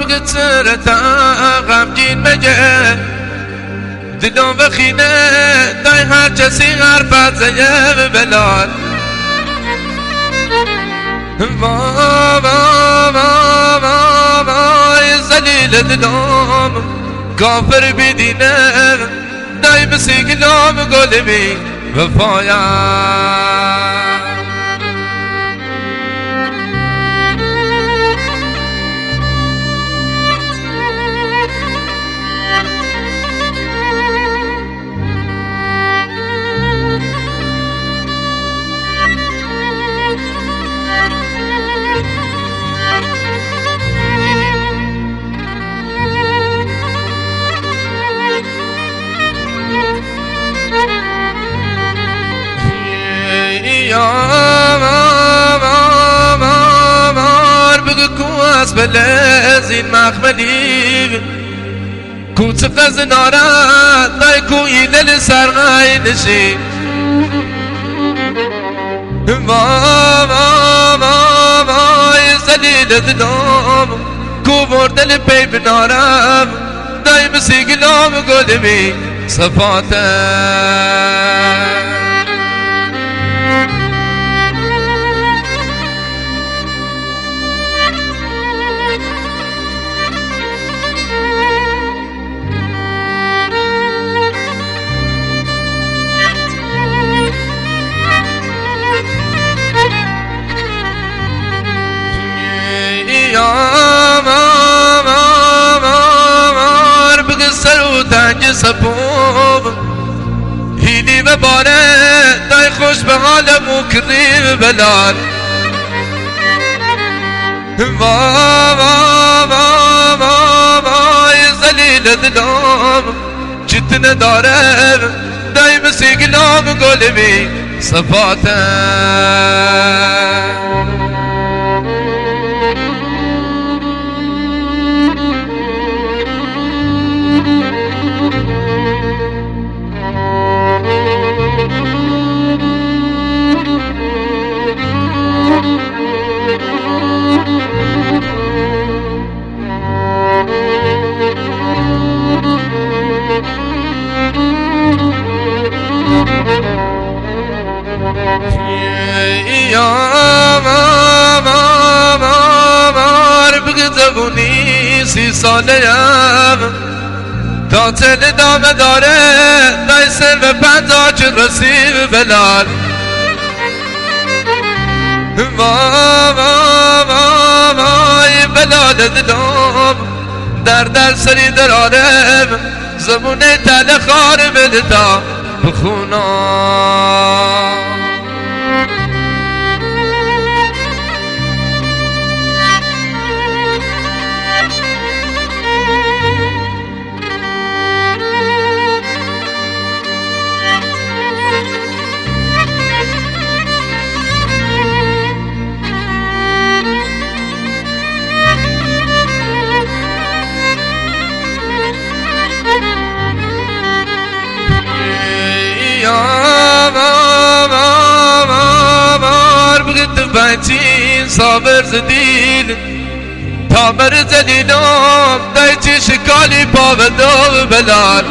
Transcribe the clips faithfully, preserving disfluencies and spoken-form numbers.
بگت سرتا غمگین مگه دلم بخینه دای هر کسی حرفت زیم بلال وا وا وا وا وای زلیل دلم کافر بدینه دای بسیگلم گلمی وفایا بلازين مخملي كوت قزنارا دايكو يلل سرغاي نشي ما ما ما ما يزليل ذنوم كو مردل بي بنارم دايم سيقلوم قلبي صفاتا تنگ سپوب هیلی و باره دای خوش به حال مکری بلال وا وا وا وا وای زلیل دلم جتن داره دای مسیگلم گلمی صفاته سی ساله ام تا تل دامه داره دای سر و پنجا چه رسیب بلال وا وا وا وای بلال دلم در در سری درارم زمونه تل خار بلتا بخونا بچین صابر زدین تامر زلیلم دای چی شکالی پا و دو بلال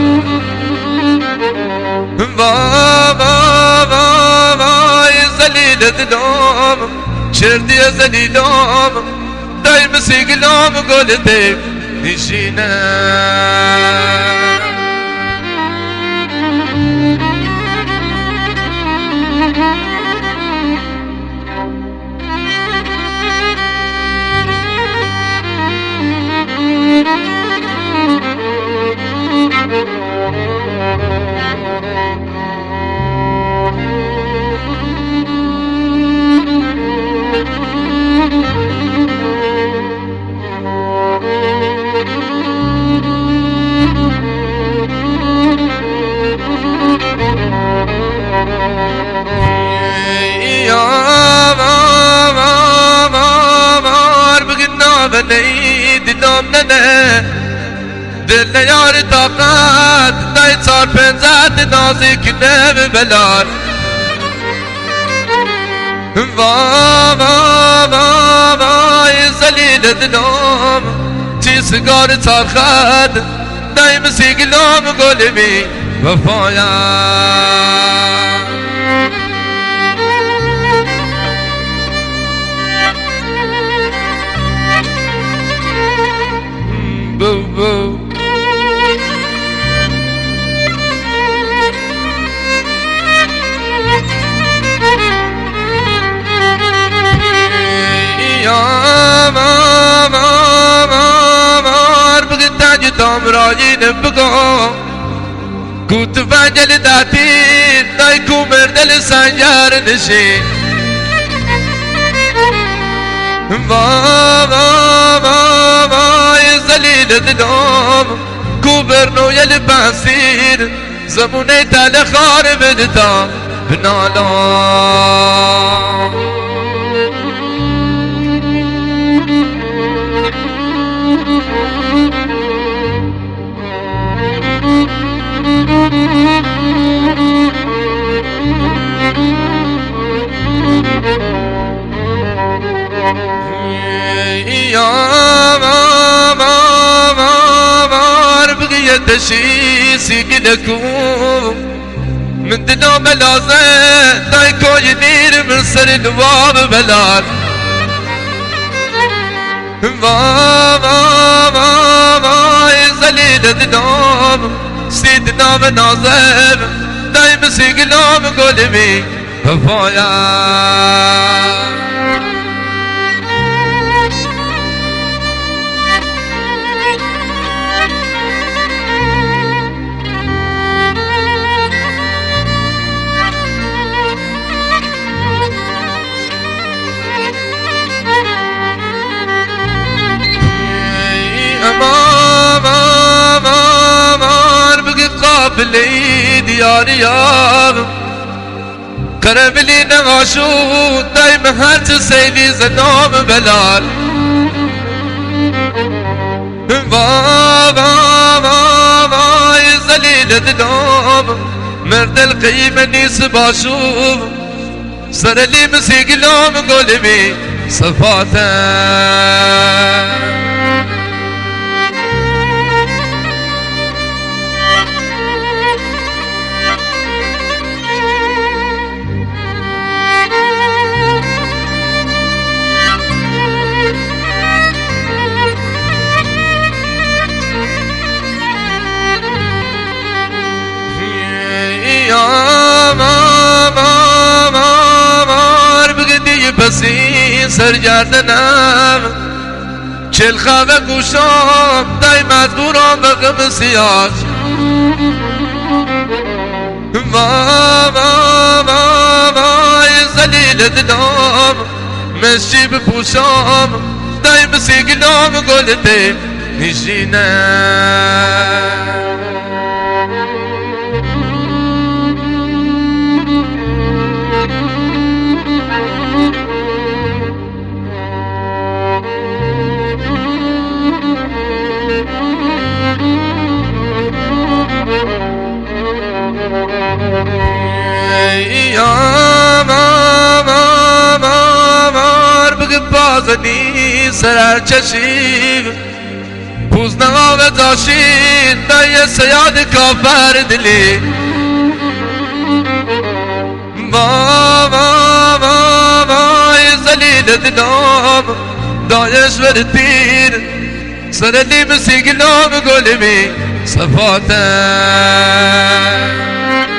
وا وا وا وای زلیل دلم چردی زلیلم دای مسیگلم گل دیب نشینه دلم ننه دل یار طاقت دای چار پنزد نازک نم بلال وا وا وا وای زلیل دلم سیگار ترخد دایم سیگلام گلمی وفایم بو بو راجی نبگو کوت فجل داتی دای کو مردل سنجار نشی وا وا وا وا زلیل دلوم کو برنو یل باسیر زمونه تل خار بدتا بنالام دشی سیگلکو من دلو ملازه دای کوی دیر من سر دواب بلال وا وا وا وا زلیل دلوم سید نام نازم دایم سیگلام گلمی وفایا قابلی دیاریم کربلی نغاشو دایم هرچ سیلی زنام بلال وا وا وا وا زلیل دلوم مرد القیم نیس باشو سرلی مسیگلوم گلمی صفاتم بسی سر گردنم چل خواه گوشم دای مدبورم به غم سیاج وا وا وا وا زلیل دلم مشی بپوشم دای بسیگلم گلته نشینم بازنی سرر چشیم پوز نغاوه داشین دای سیاد کافر دلی وا وا وا وا زلیل دلم دایش ورتیر سرلی مسیگلم گلمی صفاتم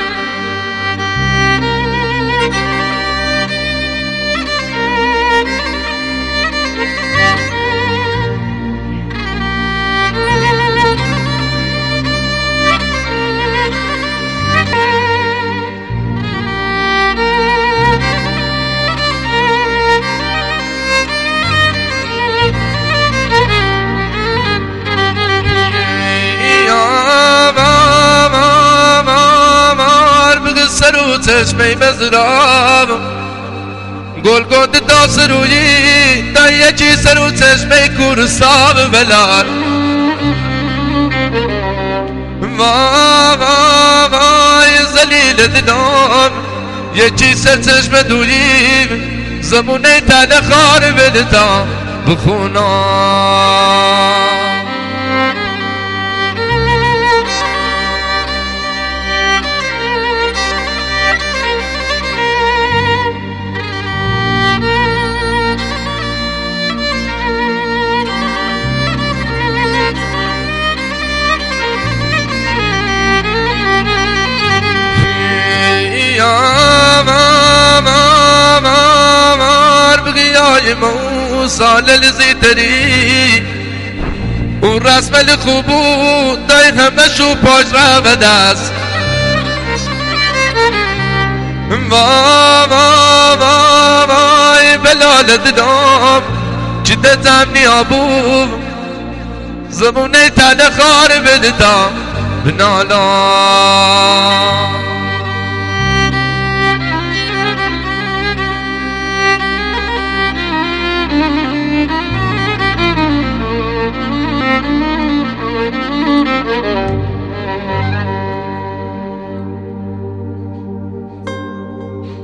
چشمه مزراب گل گند داس رویی دایه چی سرو چشمه کورساب بلال وا وا وا زلیل دلم یه چی سر چشمه دویی زمونه تل خار بدتا بخونم موسى للزيتري ورسم الخبو دای همشو پاش را بدست وای وای وای وای بلال ددام جدتم نیابو زبونه تل خار بدتا بنالا